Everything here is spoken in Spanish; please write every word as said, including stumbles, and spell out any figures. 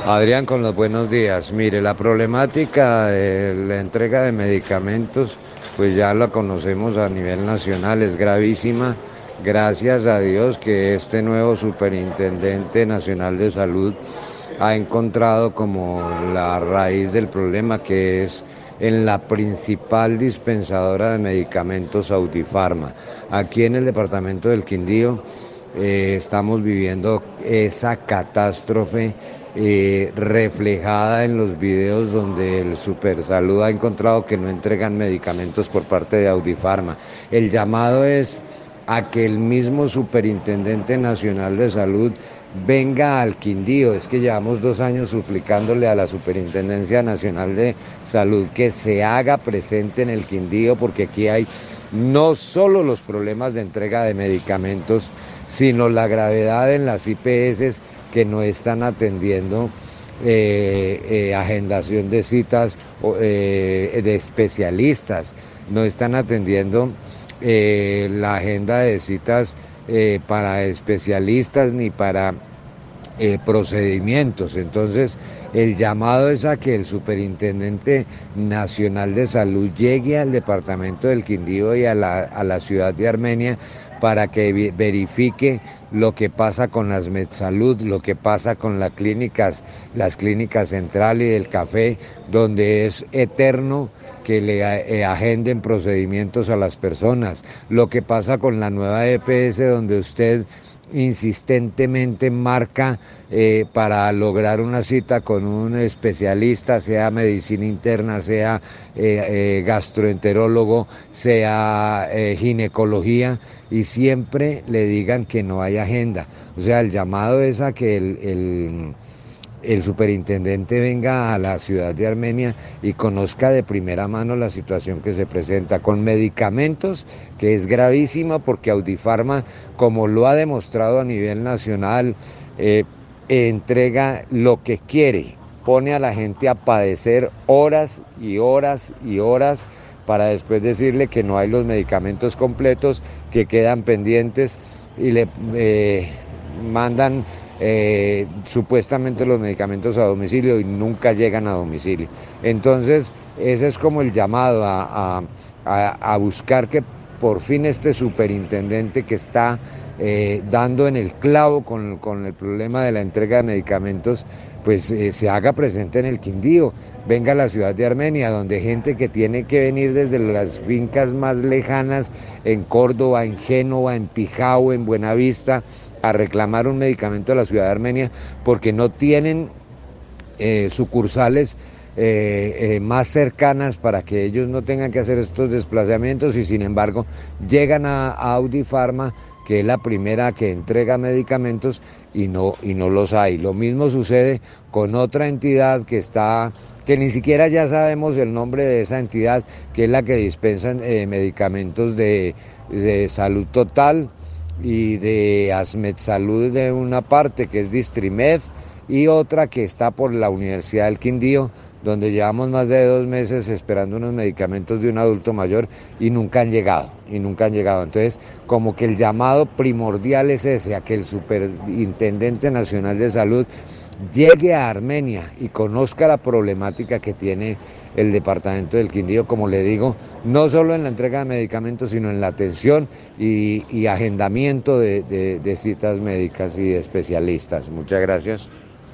Adrián, con los buenos días. Mire, la problemática de la entrega de medicamentos, pues ya la conocemos a nivel nacional, es gravísima. Gracias a Dios que este nuevo superintendente nacional de salud ha encontrado como la raíz del problema, que es en la principal dispensadora de medicamentos, Audipharma. Aquí en el departamento del Quindío eh, estamos viviendo esa catástrofe eh, reflejada en los videos donde el Supersalud ha encontrado que no entregan medicamentos por parte de Audipharma. El llamado es a que el mismo Superintendente Nacional de Salud venga al Quindío. Es que llevamos dos años suplicándole a la Superintendencia Nacional de Salud que se haga presente en el Quindío, porque aquí hay no solo los problemas de entrega de medicamentos, sino la gravedad en las I P S que no están atendiendo eh, eh, agendación de citas eh, de especialistas, no están atendiendo eh, la agenda de citas eh, para especialistas ni para eh, procedimientos. Entonces, el llamado es a que el Superintendente Nacional de Salud llegue al departamento del Quindío y a la, a la ciudad de Armenia para que verifique lo que pasa con las MedSalud, lo que pasa con las clínicas, las clínicas Central y del Café, donde es eterno que le eh, agenden procedimientos a las personas, lo que pasa con la nueva E P S, donde usted insistentemente marca eh, para lograr una cita con un especialista, sea medicina interna, sea eh, eh, gastroenterólogo, sea eh, ginecología, y siempre le digan que no hay agenda. O sea, el llamado es a que el, el el superintendente venga a la ciudad de Armenia y conozca de primera mano la situación que se presenta con medicamentos, que es gravísima porque Audipharma, como lo ha demostrado a nivel nacional, eh, entrega lo que quiere, pone a la gente a padecer horas y horas y horas para después decirle que no hay los medicamentos completos, que quedan pendientes y le eh, mandan Eh, supuestamente los medicamentos a domicilio y nunca llegan a domicilio. Entonces, ese es como el llamado a, a, a buscar que por fin este superintendente que está eh, dando en el clavo con, con el problema de la entrega de medicamentos, pues eh, se haga presente en el Quindío, venga a la ciudad de Armenia, donde gente que tiene que venir desde las fincas más lejanas, en Córdoba, en Génova, en Pijao, en Buenavista, a reclamar un medicamento a la ciudad de Armenia, porque no tienen eh, sucursales eh, eh, más cercanas para que ellos no tengan que hacer estos desplazamientos, y sin embargo llegan a, a Audipharma, que es la primera que entrega medicamentos, y no, y no los hay. Lo mismo sucede con otra entidad que está, que ni siquiera ya sabemos el nombre de esa entidad, que es la que dispensa eh, medicamentos de, de salud total y de ASMEDSalud de una parte, que es Distrimed, y otra que está por la Universidad del Quindío, donde llevamos más de dos meses esperando unos medicamentos de un adulto mayor y nunca han llegado, y nunca han llegado. Entonces, como que el llamado primordial es ese, a que el Superintendente Nacional de Salud llegue a Armenia y conozca la problemática que tiene el departamento del Quindío, como le digo, no solo en la entrega de medicamentos, sino en la atención y, y agendamiento de, de, de citas médicas y de especialistas. Muchas gracias.